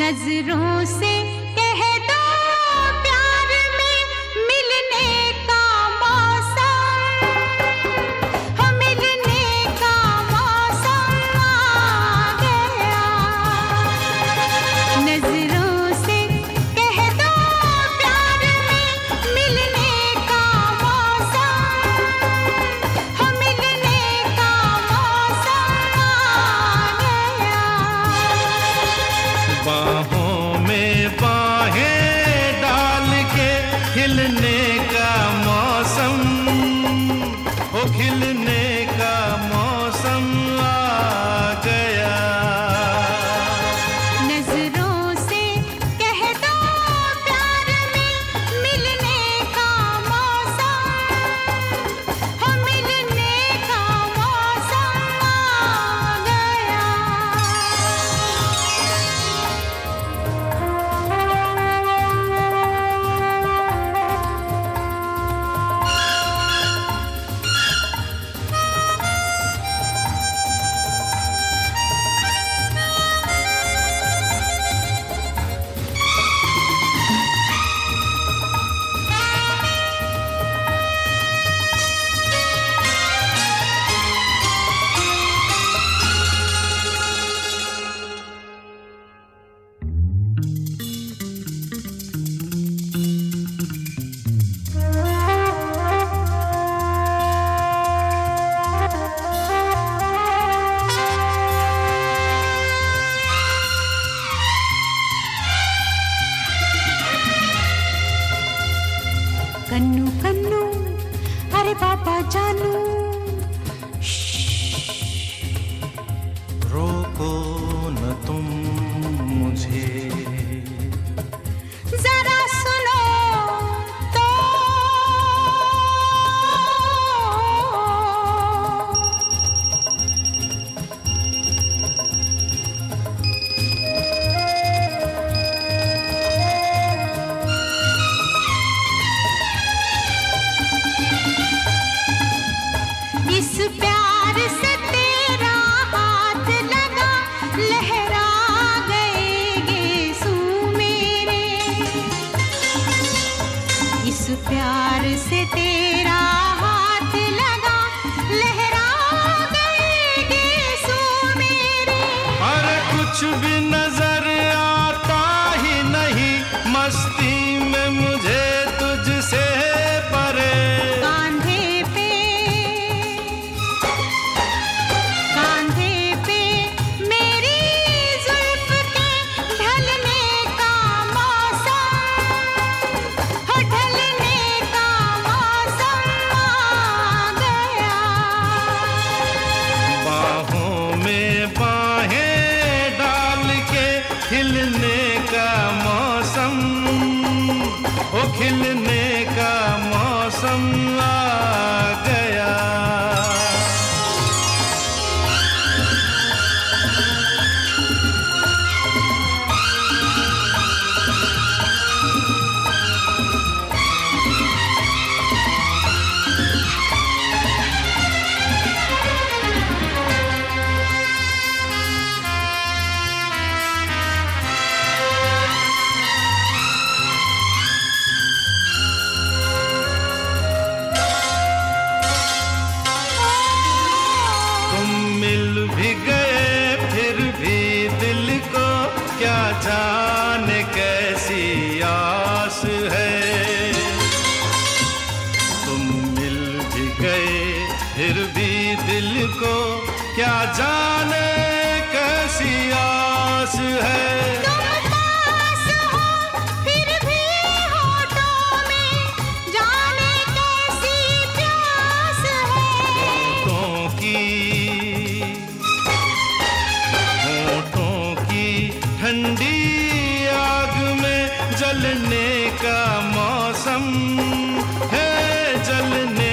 नजरों से कह दो प्यार में मिलने का मौसम, हो मिलने का मौसम आ गया। नजरों से कह दो प्यार में मिलने का मौसम, हो मिलने का मौसम आ गया। बाहों में बाहें डाल के खिलने का मौसम, ओ खिलने का मौसम आ गया। नजरों से कह दो प्यार में मिलने का मौसम, हो मिलने का मौसम आ गया। कन्नू कन्नू अरे बाबा जानू, रोको न तुम मुझे, जरा सुनो तो। इस प्यार से तेरा हाथ लगा, लहरा गए गेसू मेरे। इस प्यार से तेरा हाथ लगा, लहरा गए गेसू मेरे। अरे कुछ भी नजर आता ही नहीं, मस्ती में मुझे तुझसे परे। कांधे पे मेरी जुल्फ के ढलने का मौसम, हो ढलने का मौसम आ गया। बाहों में बाहें डाल के खिलने का मौसम, ओ खिलने का मौसम आ गया। मिल भी गए फिर भी दिल को क्या जाने कैसी आस है। तुम मिल भी गए फिर भी दिल को क्या जाने कैसी आस है। तुम पास हो फिर भी होठों में जाने कैसी प्यास है। होठों की ठंडी आग में जलने का मौसम है, जलने